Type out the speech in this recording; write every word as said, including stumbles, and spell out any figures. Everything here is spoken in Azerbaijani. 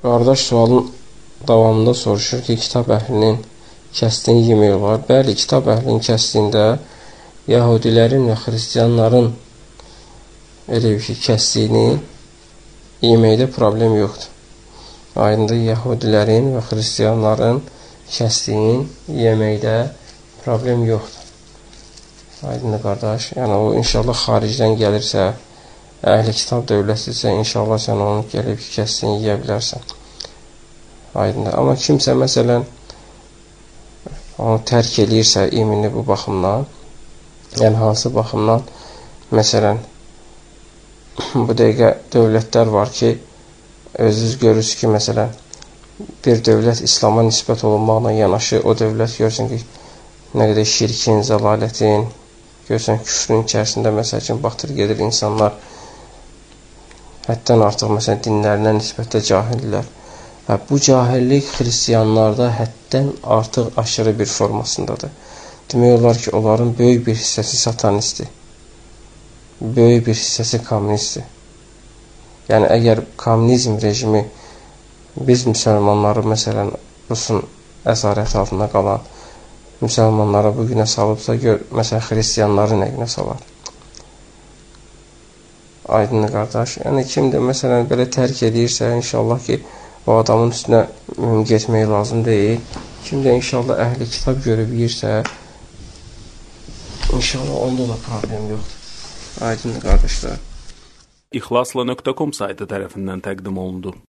Qardaş sualın davamında soruşur ki, kitab əhlinin kəsdiyini yemək olar. Bəli, kitab əhlinin kəsdiyində Yahudilərin və xristiyanların elə bir ki, kəsdiyini yeməkdə problem yoxdur. Aydındır, Yahudilərin və xristiyanların kəsdiyini yeməkdə problem yoxdur. Aydındır, qardaş. Yəni, o inşallah xaricdən gəlirsə, əhli kitab dövlətidirsə, inşallah sən onu gəlib ki, kəsdiyini yeyə bilərsən. Aydındır. Amma kimsə, məsələn, onu tərk eləyirsə, imini bu baxımdan, yəni hansı baxımdan, məsələn, bu dəqiqə dövlətlər var ki, özünüz görürsünüz ki, məsələn, bir dövlət İslama nisbət olunmaqla yanaşı, o dövlət görsən ki, nə qədər şirkin, zəlalətin, görsən küfrün içərisində, məsəl üçün, batır gedir insanlar, həddən artıq, məsələn, dinlərinə nisbətdə cahillər. Və bu cahillik xristiyanlarda həddən artıq aşırı bir formasındadır. Demək olar ki, onların böyük bir hissəsi satanistdir. Böyük bir hissəsi kommunistdir. Yəni, əgər kommunizm rejimi biz müsəlmanları, məsələn, Rusun əsarəti altında qalan müsəlmanları bu günə salıbsa, gör, məsələn, xristiyanları nə günə salar? Aydınlı qardaş. Yəni, kimdə, məsələn, belə tərk edirsə, inşallah ki, o adamın üstünə getmək lazım deyil. Kimdə inşallah əhli kitab görüb yiyirsə, inşallah onda da problem yoxdur. Aydınlı qardaşlar. İxlasla nöqtə com saytı tərəfindən təqdim olundu.